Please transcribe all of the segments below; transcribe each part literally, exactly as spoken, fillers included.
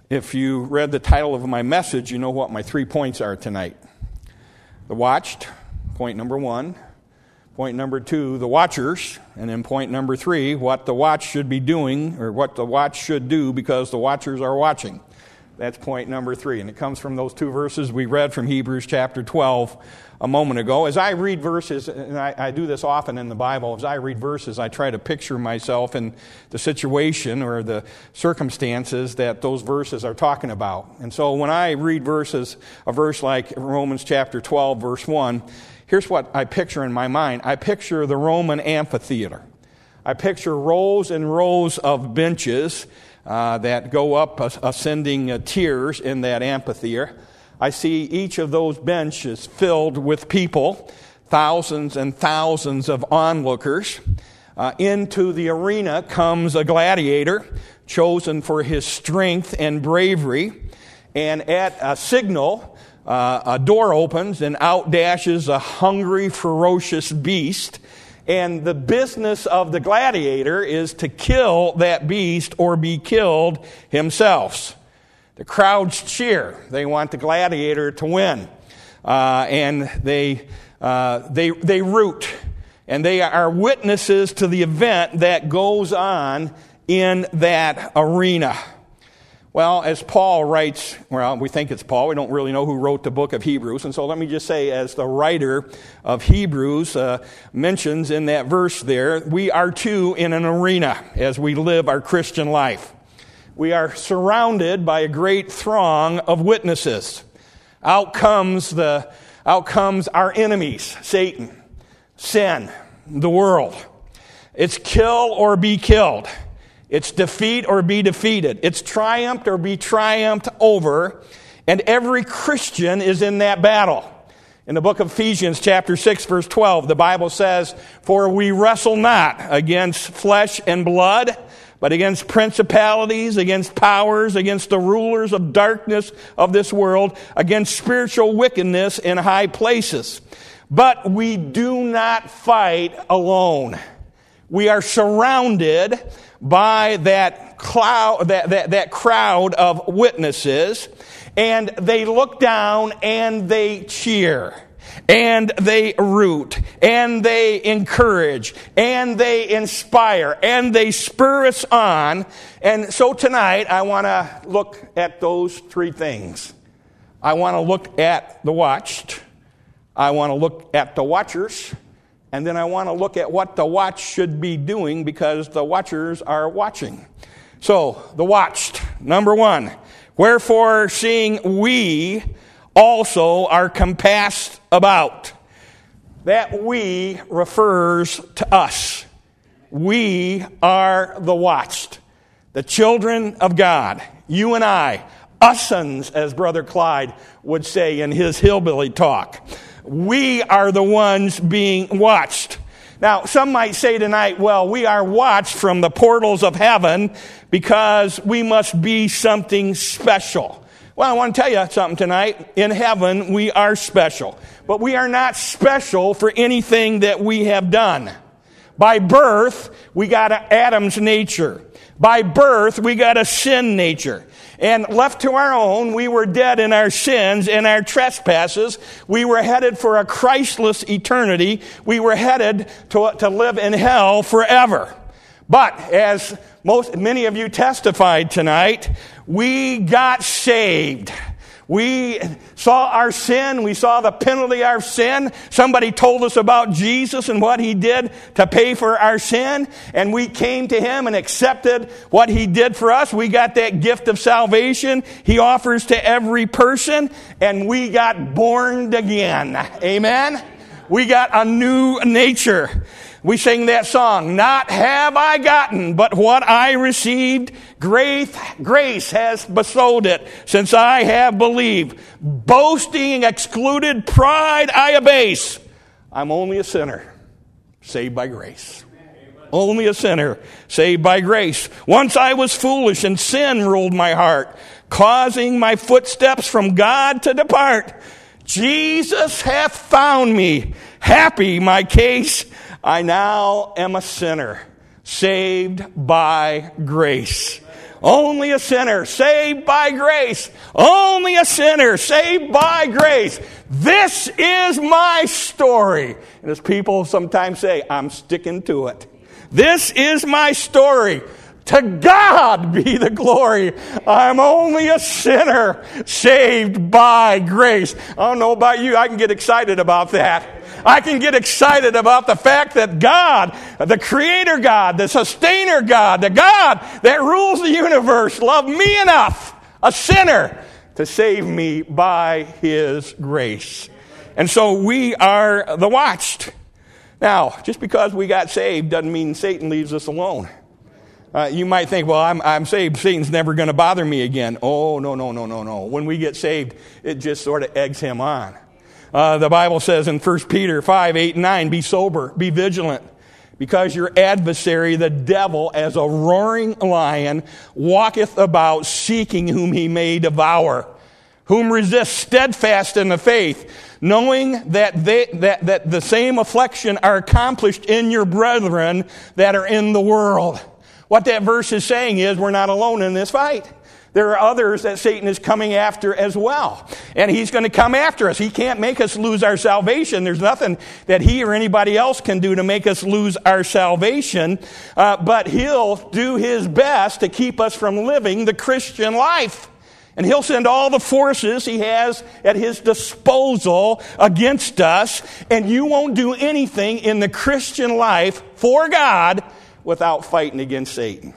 If you read the title of my message, you know what my three points are tonight. The watched, point number one. Point number two, the watchers. And then point number three, what the watch should be doing, or what the watch should do because the watchers are watching. That's point number three. And it comes from those two verses we read from Hebrews chapter twelve a moment ago. As I read verses, and I, I do this often in the Bible, as I read verses, I try to picture myself in the situation or the circumstances that those verses are talking about. And so when I read verses, a verse like Romans chapter twelve, verse one, here's what I picture in my mind. I picture the Roman amphitheater. I picture rows and rows of benches uh, that go up ascending uh, tiers in that amphitheater. I see each of those benches filled with people, thousands and thousands of onlookers. Uh, into the arena comes a gladiator chosen for his strength and bravery. And at a signal, uh, a door opens and out dashes a hungry, ferocious beast. And the business of the gladiator is to kill that beast or be killed himself. The crowds cheer. They want the gladiator to win. Uh, and they, uh, they, they root. And they are witnesses to the event that goes on in that arena. Well, as Paul writes, well, we think it's Paul. We don't really know who wrote the book of Hebrews. And so let me just say, as the writer of Hebrews uh, mentions in that verse there, we are too in an arena as we live our Christian life. We are surrounded by a great throng of witnesses. Out comes the, out comes our enemies, Satan, sin, the world. It's kill or be killed. It's defeat or be defeated. It's triumphed or be triumphed over. And every Christian is in that battle. In the book of Ephesians chapter six verse twelve, the Bible says, "For we wrestle not against flesh and blood, but against principalities, against powers, against the rulers of darkness of this world, against spiritual wickedness in high places. But we do not fight alone." We are surrounded by that cloud, that, that, that crowd of witnesses, and they look down and they cheer, and they root, and they encourage, and they inspire, and they spur us on. And so tonight I want to look at those three things. I want to look at the watched, I want to look at the watchers, and then I want to look at what the watch should be doing because the watchers are watching. So, the watched. Number one, wherefore seeing we also are compassed about. That we refers to us. We are the watched. The children of God. You and I. Us'uns, as Brother Clyde would say in his hillbilly talk. We are the ones being watched. Now, some might say tonight, well, we are watched from the portals of heaven because we must be something special. Well, I want to tell you something tonight. In heaven, we are special. But we are not special for anything that we have done. By birth, we got Adam's nature. By birth, we got a sin nature. And left to our own, we were dead in our sins and our trespasses. We were headed for a Christless eternity. We were headed to, to live in hell forever. But as most, many of you testified tonight, we got saved. We saw our sin. We saw the penalty of our sin. Somebody told us about Jesus and what He did to pay for our sin. And we came to Him and accepted what He did for us. We got that gift of salvation He offers to every person. And we got born again. Amen? We got a new nature. We sing that song, "Not have I gotten, but what I received, grace, grace has bestowed it, since I have believed. Boasting excluded, pride I abase. I'm only a sinner, saved by grace." Only a sinner, saved by grace. "Once I was foolish, and sin ruled my heart, causing my footsteps from God to depart. Jesus hath found me, happy my case. I now am a sinner, saved by grace." Only a sinner saved by grace. Only a sinner saved by grace. This is my story. And as people sometimes say, I'm sticking to it. This is my story. To God be the glory. I'm only a sinner saved by grace. I don't know about you. I can get excited about that. I can get excited about the fact that God, the Creator God, the Sustainer God, the God that rules the universe, loved me enough, a sinner, to save me by His grace. And so we are the watched. Now, just because we got saved doesn't mean Satan leaves us alone. Uh, you might think, well, I'm, I'm saved. Satan's never going to bother me again. Oh, no, no, no, no, no. When we get saved, it just sort of eggs him on. Uh, the Bible says in First Peter five, eight, and nine, be sober, be vigilant, because your adversary, the devil, as a roaring lion, walketh about seeking whom he may devour, whom resist steadfast in the faith, knowing that they, that, that the same affliction are accomplished in your brethren that are in the world. What that verse is saying is we're not alone in this fight. There are others that Satan is coming after as well. And he's going to come after us. He can't make us lose our salvation. There's nothing that he or anybody else can do to make us lose our salvation. Uh, but he'll do his best to keep us from living the Christian life. And he'll send all the forces he has at his disposal against us. And you won't do anything in the Christian life for God without fighting against Satan.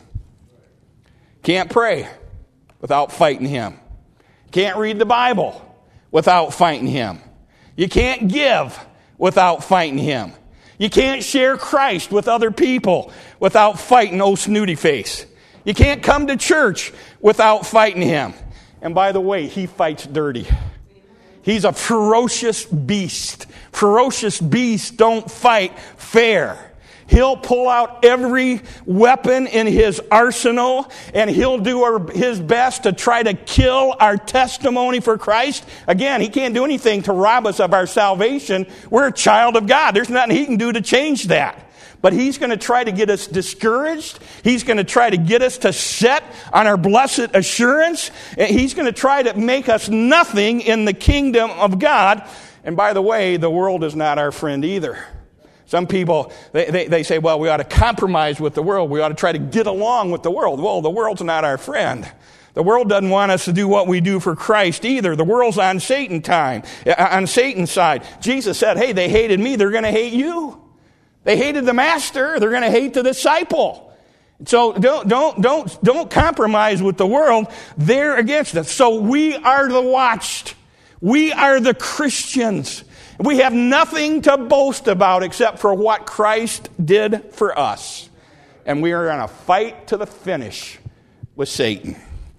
Can't pray without fighting him. Can't read the Bible without fighting him. You can't give without fighting him. You can't share Christ with other people without fighting old snooty face. You can't come to church without fighting him. And by the way, he fights dirty. He's a ferocious beast. Ferocious beasts don't fight fair. He'll pull out every weapon in his arsenal, and he'll do our, his best to try to kill our testimony for Christ. Again, he can't do anything to rob us of our salvation. We're a child of God. There's nothing he can do to change that. But he's going to try to get us discouraged. He's going to try to get us to set on our blessed assurance. He's going to try to make us nothing in the kingdom of God. And by the way, the world is not our friend either. Some people, they, they, they say, well, we ought to compromise with the world. We ought to try to get along with the world. Well, the world's not our friend. The world doesn't want us to do what we do for Christ either. The world's on Satan time, on Satan's side. Jesus said, hey, they hated me, they're going to hate you. They hated the master, they're going to hate the disciple. So don't, don't, don't, don't compromise with the world. They're against us. So we are the watched. We are the Christians. We have nothing to boast about except for what Christ did for us. And we are going to fight to the finish with Satan.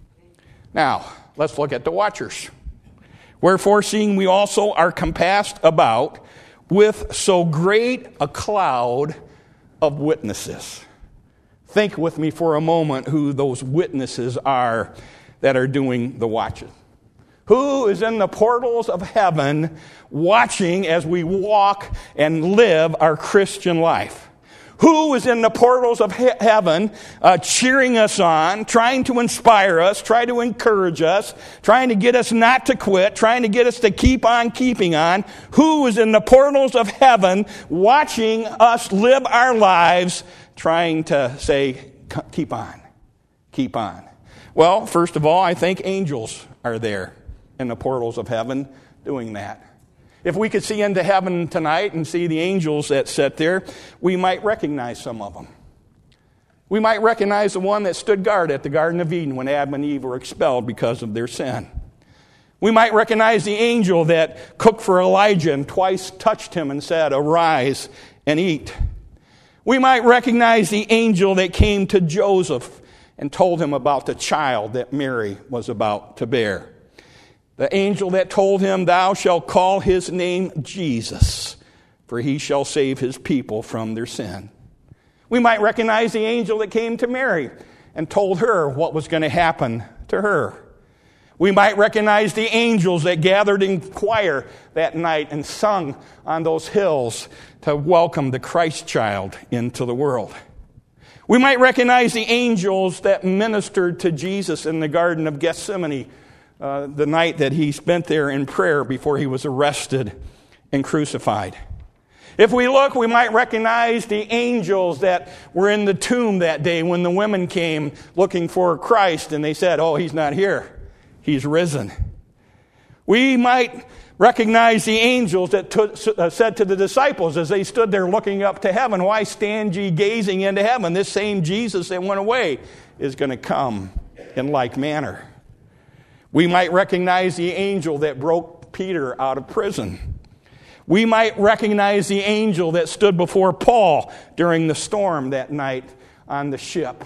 Now, let's look at the watchers. Wherefore, seeing we also are compassed about with so great a cloud of witnesses. Think with me for a moment who those witnesses are that are doing the watching. Who is in the portals of heaven watching as we walk and live our Christian life? Who is in the portals of he- heaven uh, cheering us on, trying to inspire us, trying to encourage us, trying to get us not to quit, trying to get us to keep on keeping on? Who is in the portals of heaven watching us live our lives, trying to say, keep on, keep on? Well, first of all, I think angels are there in the portals of heaven doing that. If we could see into heaven tonight and see the angels that sit there, we might recognize some of them. We might recognize the one that stood guard at the Garden of Eden when Adam and Eve were expelled because of their sin. We might recognize the angel that cooked for Elijah and twice touched him and said, arise and eat. We might recognize the angel that came to Joseph and told him about the child that Mary was about to bear. The angel that told him, thou shalt call his name Jesus, for he shall save his people from their sin. We might recognize the angel that came to Mary and told her what was going to happen to her. We might recognize the angels that gathered in choir that night and sung on those hills to welcome the Christ child into the world. We might recognize the angels that ministered to Jesus in the Garden of Gethsemane uh, the night that he spent there in prayer before he was arrested and crucified. If we look, we might recognize the angels that were in the tomb that day when the women came looking for Christ and they said, "Oh, he's not here. He's risen." We might recognize the angels that t- uh, said to the disciples as they stood there looking up to heaven, "Why stand ye gazing into heaven? This same Jesus that went away is going to come in like manner." We might recognize the angel that broke Peter out of prison. We might recognize the angel that stood before Paul during the storm that night on the ship.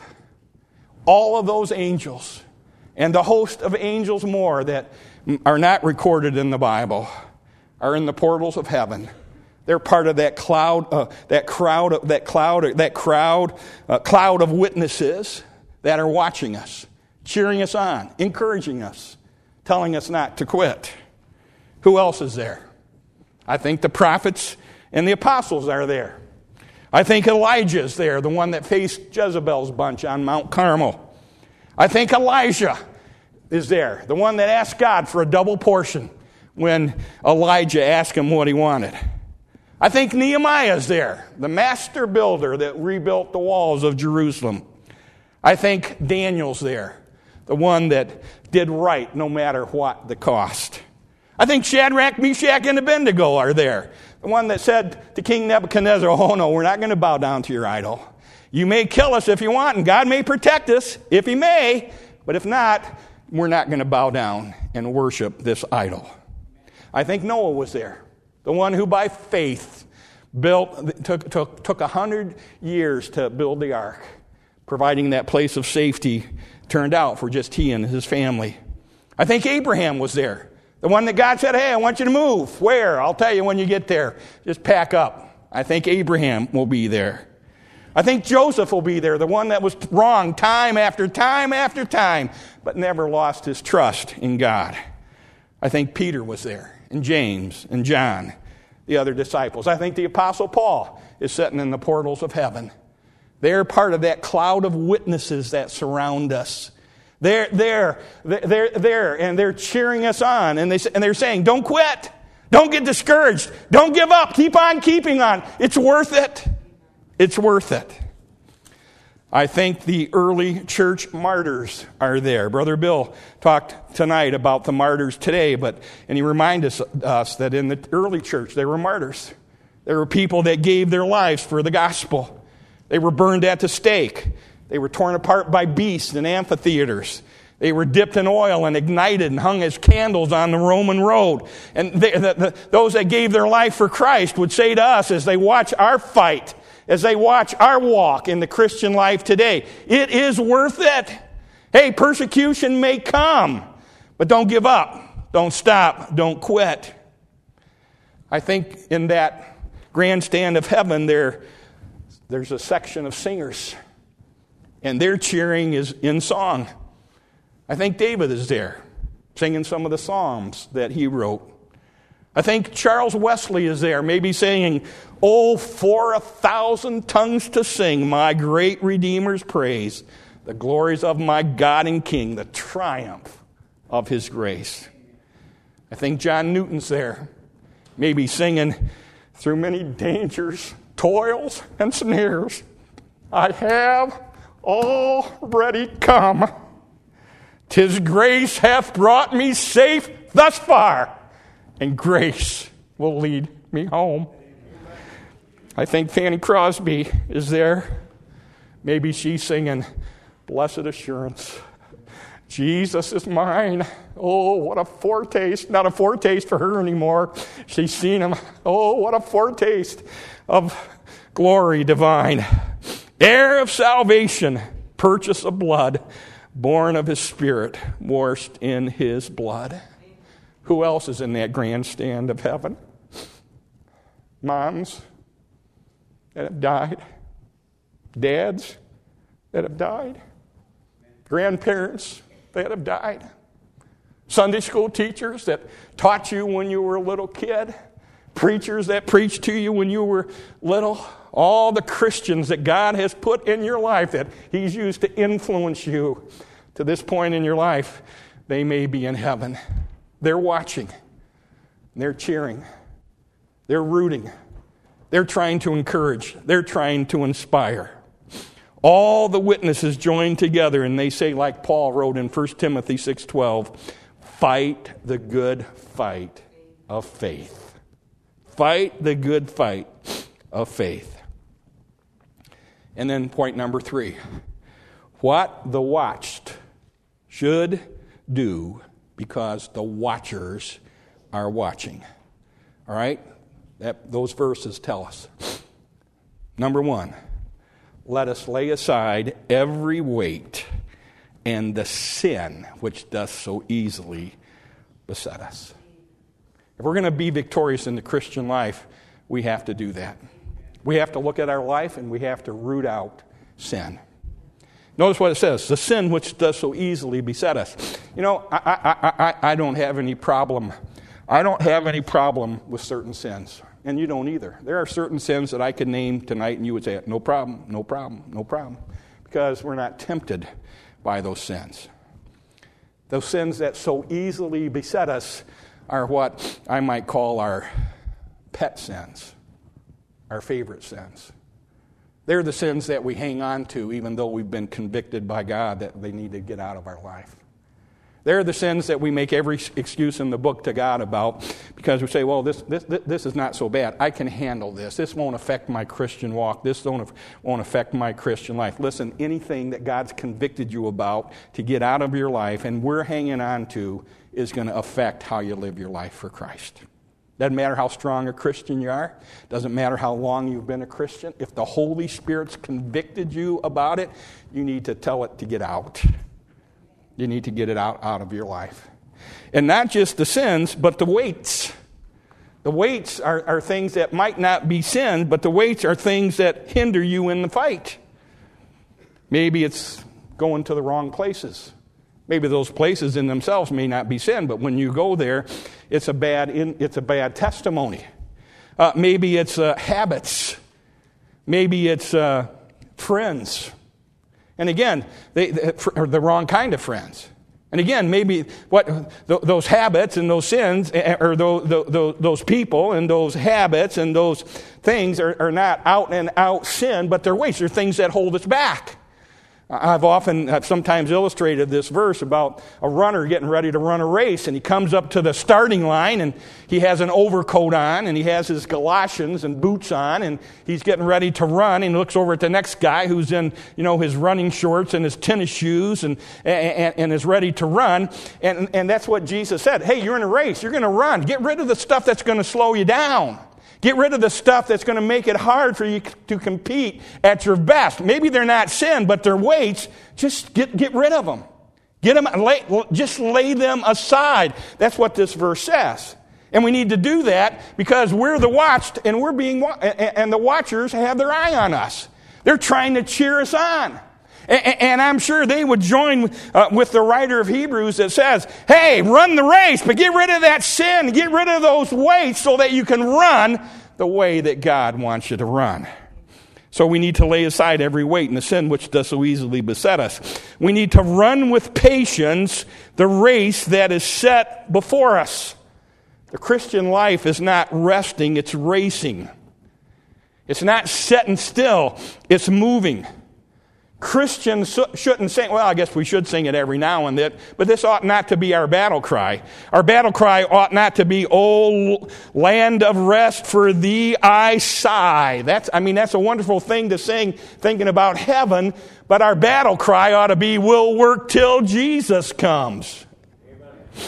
All of those angels and the host of angels more that are not recorded in the Bible are in the portals of heaven. They're part of that cloud, uh, that crowd, that cloud, that crowd, uh, cloud of witnesses that are watching us, cheering us on, encouraging us, telling us not to quit. Who else is there? I think the prophets and the apostles are there. I think Elijah's there, the one that faced Jezebel's bunch on Mount Carmel. I think Elijah is there, the one that asked God for a double portion when Elijah asked him what he wanted. I think Nehemiah's there, the master builder that rebuilt the walls of Jerusalem. I think Daniel's there, the one that did right no matter what the cost. I think Shadrach, Meshach, and Abednego are there, the one that said to King Nebuchadnezzar, "Oh no, we're not going to bow down to your idol. You may kill us if you want, and God may protect us if he may, but if not, we're not going to bow down and worship this idol." I think Noah was there, the one who by faith built, took, took, took a hundred years to build the ark, providing that place of safety turned out for just he and his family. I think Abraham was there, the one that God said, "Hey, I want you to move." Where? I'll tell you when you get there. Just pack up. I think Abraham will be there. I think Joseph will be there, the one that was wrong time after time after time, but never lost his trust in God. I think Peter was there, and James, and John, the other disciples. I think the Apostle Paul is sitting in the portals of heaven. They're part of that cloud of witnesses that surround us. They're there, they're there, and they're cheering us on, and, they, and they're saying, "Don't quit. Don't get discouraged. Don't give up. Keep on keeping on. It's worth it. It's worth it." I think the early church martyrs are there. Brother Bill talked tonight about the martyrs today, but and he reminded us, us that in the early church they were martyrs. They were people that gave their lives for the gospel. They were burned at the stake. They were torn apart by beasts in amphitheaters. They were dipped in oil and ignited and hung as candles on the Roman road. And they, the, the, those that gave their life for Christ would say to us as they watch our fight, as they watch our walk in the Christian life today, "It is worth it. Hey, persecution may come, but don't give up. Don't stop. Don't quit." I think in that grandstand of heaven there, there's a section of singers, and their cheering is in song. I think David is there, singing some of the psalms that he wrote. I think Charles Wesley is there, maybe saying, "Oh, for a thousand tongues to sing my great Redeemer's praise, the glories of my God and King, the triumph of his grace." I think John Newton's there, maybe singing, "Through many dangers, toils, and snares, I have already come. 'Tis grace hath brought me safe thus far, and grace will lead me home." I think Fanny Crosby is there. Maybe she's singing, "Blessed assurance, Jesus is mine. Oh, what a foretaste." Not a foretaste for her anymore. She's seen him. Oh, what a foretaste of glory divine. Heir of salvation, purchase of blood, born of his Spirit, washed in his blood. Who else is in that grandstand of heaven? Moms that have died. Dads that have died. Grandparents that have died. Sunday school teachers that taught you when you were a little kid. preachers that preached to you when you were little, all the Christians that God has put in your life that He's used to influence you to this point in your life, they may be in heaven. They're watching. They're cheering. They're rooting. They're trying to encourage. They're trying to inspire. All the witnesses join together and they say, like Paul wrote in First Timothy six twelve, fight the good fight of faith. Fight the good fight of faith. And then point number three, what the watched should do because the watchers are watching. All right? That, those verses tell us. Number one, let us lay aside every weight and the sin which doth so easily beset us. If we're going to be victorious in the Christian life, we have to do that. We have to look at our life and we have to root out sin. Notice what it says, the sin which does so easily beset us. You know, I, I, I, I don't have any problem. I don't have any problem with certain sins, and you don't either. There are certain sins that I could name tonight, and you would say, no problem, no problem, no problem, because we're not tempted by those sins. Those sins that so easily beset us are what I might call our pet sins, our favorite sins. They're the sins that we hang on to even though we've been convicted by God that they need to get out of our life. They're the sins that we make every excuse in the book to God about because we say, well, this this this is not so bad. I can handle this. This won't affect my Christian walk. This won't, won't affect my Christian life. Listen, anything that God's convicted you about to get out of your life and we're hanging on to is going to affect how you live your life for Christ. Doesn't matter how strong a Christian you are. Doesn't matter how long you've been a Christian. If the Holy Spirit's convicted you about it, you need to tell it to get out. You need to get it out, out of your life. And not just the sins, but the weights. The weights are, are things that might not be sin, but the weights are things that hinder you in the fight. Maybe it's going to the wrong places. Maybe those places in themselves may not be sin, but when you go there, it's a bad in, it's a bad testimony. Uh, maybe it's uh, habits. Maybe it's uh, friends. And again, they, they are the wrong kind of friends. And again, maybe what th- those habits and those sins, or those, those, those people and those habits and those things are, are not out and out sin, but they're weights. They're things that hold us back. I've often, I've sometimes illustrated this verse about a runner getting ready to run a race, and he comes up to the starting line, and he has an overcoat on, and he has his galoshes and boots on, and he's getting ready to run, and he looks over at the next guy who's in, you know, his running shorts and his tennis shoes, and and, and is ready to run, and, and that's what Jesus said. Hey, you're in a race, you're going to run. Get rid of the stuff that's going to slow you down. Get rid of the stuff that's going to make it hard for you to compete at your best. Maybe they're not sin, but they're weights. Just get, get rid of them. Get them, lay, just lay them aside. That's what this verse says. And we need to do that because we're the watched, and we're being, and the watchers have their eye on us. They're trying to cheer us on. And I'm sure they would join uh, with the writer of Hebrews that says, hey, run the race, but get rid of that sin, get rid of those weights so that you can run the way that God wants you to run. So we need to lay aside every weight and the sin which does so easily beset us. We need to run with patience the race that is set before us. The Christian life is not resting, it's racing. It's not sitting still, it's moving. Christians shouldn't sing, well, I guess we should sing it every now and then, but this ought not to be our battle cry. Our battle cry ought not to be, oh, land of rest, for thee I sigh. That's, I mean, that's a wonderful thing to sing, thinking about heaven, but our battle cry ought to be, we'll work till Jesus comes. Amen.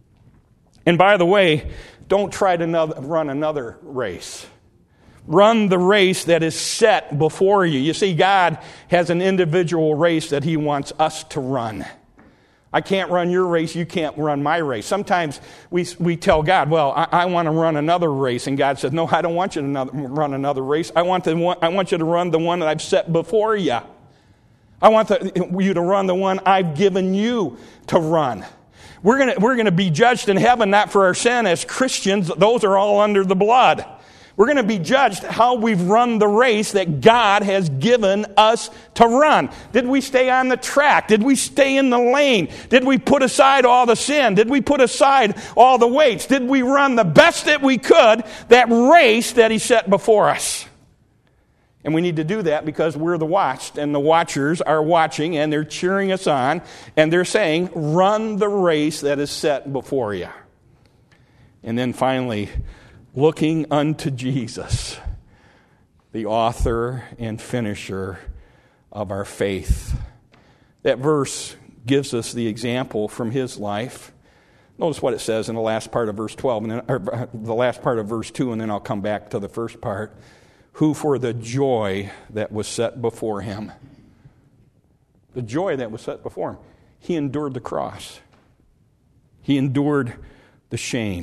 And by the way, don't try to run another race. Run the race that is set before you. You see, God has an individual race that He wants us to run. I can't run your race, you can't run my race. Sometimes we we tell God, well, I, I want to run another race. And God says, no, I don't want you to another, run another race. I want, to, I want you to run the one that I've set before you. I want the, you to run the one I've given you to run. We're going to we're going to be judged in heaven not for our sin as Christians. Those are all under the blood. We're going to be judged how we've run the race that God has given us to run. Did we stay on the track? Did we stay in the lane? Did we put aside all the sin? Did we put aside all the weights? Did we run the best that we could, that race that he set before us? And we need to do that because we're the watched, and the watchers are watching, and they're cheering us on, and they're saying, run the race that is set before you. And then finally, looking unto Jesus, the author and finisher of our faith. That verse gives us the example from his life. Notice what it says in the last part of verse twelve, and then, or the last part of verse two, and then I'll come back to the first part. Who for the joy that was set before him, the joy that was set before him, he endured the cross. He endured the shame.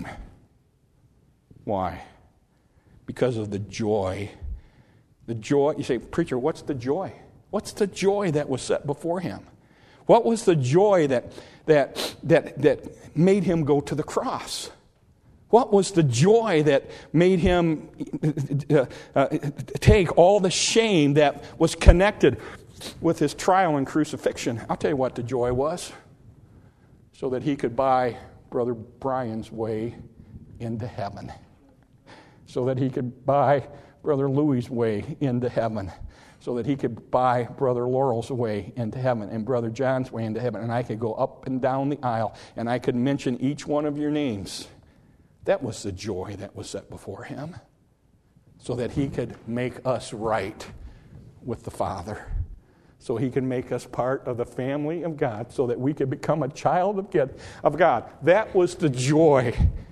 Why? Because of the joy. The joy, you say, preacher, what's the joy? What's the joy that was set before him? What was the joy that that that that made him go to the cross? What was the joy that made him uh, uh, take all the shame that was connected with his trial and crucifixion? I'll tell you what the joy was. So that he could buy Brother Brian's way into heaven. So that he could buy Brother Louie's way into heaven. So that he could buy Brother Laurel's way into heaven and Brother John's way into heaven. And I could go up and down the aisle and I could mention each one of your names. That was the joy that was set before him. So that he could make us right with the Father. So he could make us part of the family of God. So that we could become a child of God. That was the joy.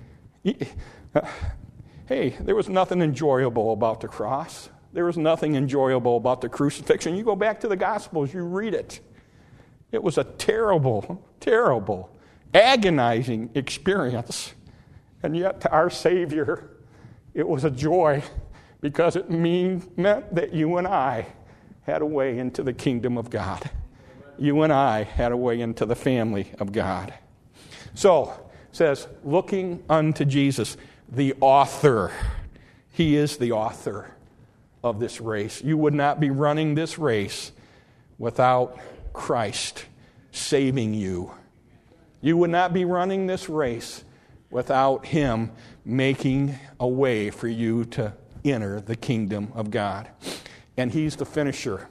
Hey, there was nothing enjoyable about the cross. There was nothing enjoyable about the crucifixion. You go back to the Gospels, you read it. It was a terrible, terrible, agonizing experience. And yet to our Savior, it was a joy because it mean, meant that you and I had a way into the kingdom of God. You and I had a way into the family of God. So, it says, looking unto Jesus, the author. He is the author of this race. You would not be running this race without Christ saving you. You would not be running this race without him making a way for you to enter the kingdom of God. And he's the finisher.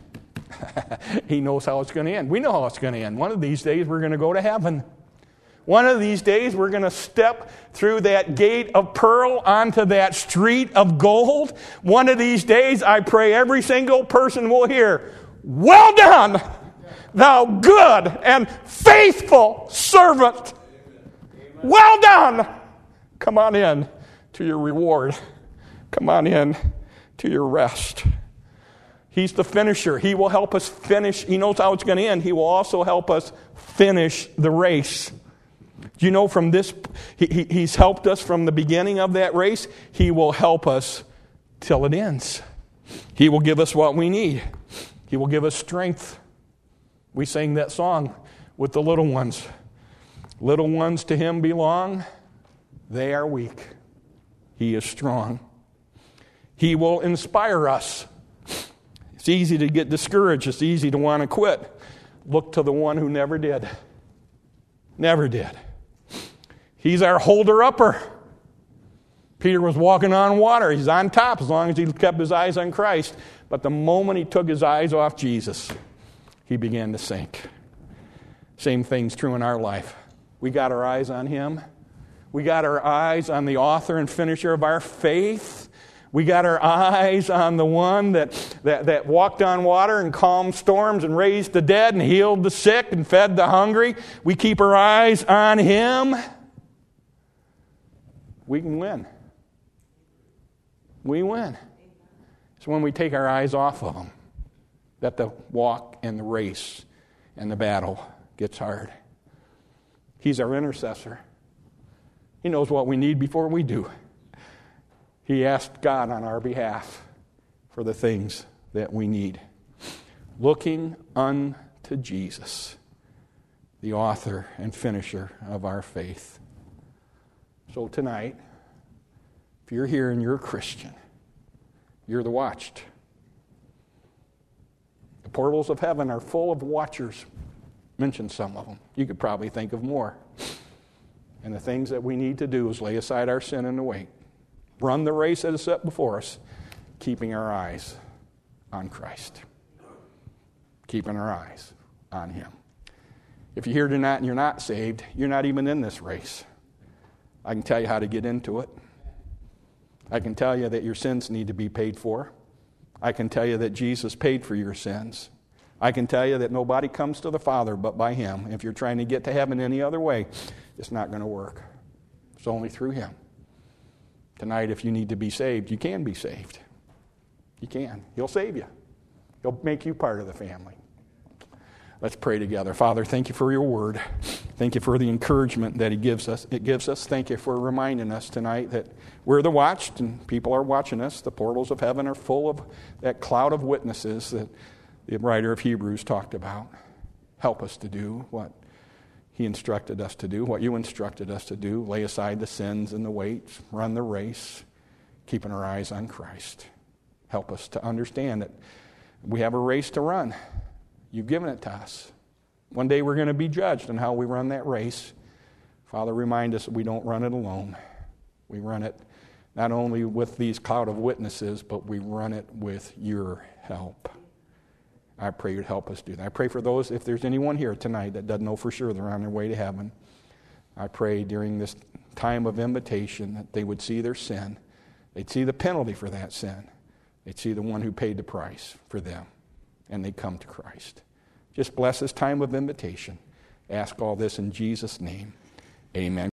He knows how it's going to end. We know how it's going to end. One of these days we're going to go to heaven. One of these days, we're going to step through that gate of pearl onto that street of gold. One of these days, I pray every single person will hear, well done, thou good and faithful servant. Well done. Come on in to your reward. Come on in to your rest. He's the finisher. He will help us finish. He knows how it's going to end. He will also help us finish the race. Do you know from this, he, he, he's helped us from the beginning of that race. He will help us till it ends. He will give us what we need. He will give us strength. We sang that song with the little ones. Little ones to him belong. They are weak. He is strong. He will inspire us. It's easy to get discouraged. It's easy to want to quit. Look to the one who never did. Never did. He's our holder-upper. Peter was walking on water. He's on top as long as he kept his eyes on Christ. But the moment he took his eyes off Jesus, he began to sink. Same thing's true in our life. We got our eyes on him. We got our eyes on the author and finisher of our faith. We got our eyes on the one that, that, that walked on water and calmed storms and raised the dead and healed the sick and fed the hungry. We keep our eyes on him. We can win. We win. It's when we take our eyes off of him that the walk and the race and the battle gets hard. He's our intercessor. He knows what we need before we do. He asked God on our behalf for the things that we need. Looking unto Jesus, the author and finisher of our faith. So tonight, if you're here and you're a Christian, you're the watched. The portals of heaven are full of watchers. Mention some of them. You could probably think of more. And the things that we need to do is lay aside our sin and the weight. Run the race that is set before us, keeping our eyes on Christ. Keeping our eyes on Him. If you're here tonight and you're not saved, you're not even in this race. I can tell you how to get into it. I can tell you that your sins need to be paid for. I can tell you that Jesus paid for your sins. I can tell you that nobody comes to the Father but by Him. If you're trying to get to heaven any other way, it's not going to work. It's only through Him. Tonight, if you need to be saved, you can be saved. You can. He'll save you. He'll make you part of the family. Let's pray together. Father, thank you for your word. Thank you for the encouragement that He gives us. It gives us. Thank you for reminding us tonight that we're the watched and people are watching us. The portals of heaven are full of that cloud of witnesses that the writer of Hebrews talked about. Help us to do what He instructed us to do, what you instructed us to do. Lay aside the sins and the weights. Run the race, keeping our eyes on Christ. Help us to understand that we have a race to run. You've given it to us. One day we're going to be judged on how we run that race. Father, remind us that we don't run it alone. We run it not only with these cloud of witnesses, but we run it with your help. I pray you'd help us do that. I pray for those, if there's anyone here tonight that doesn't know for sure they're on their way to heaven, I pray during this time of invitation that they would see their sin. They'd see the penalty for that sin. They'd see the one who paid the price for them. And they'd come to Christ. Just bless this time of invitation. Ask all this in Jesus' name. Amen.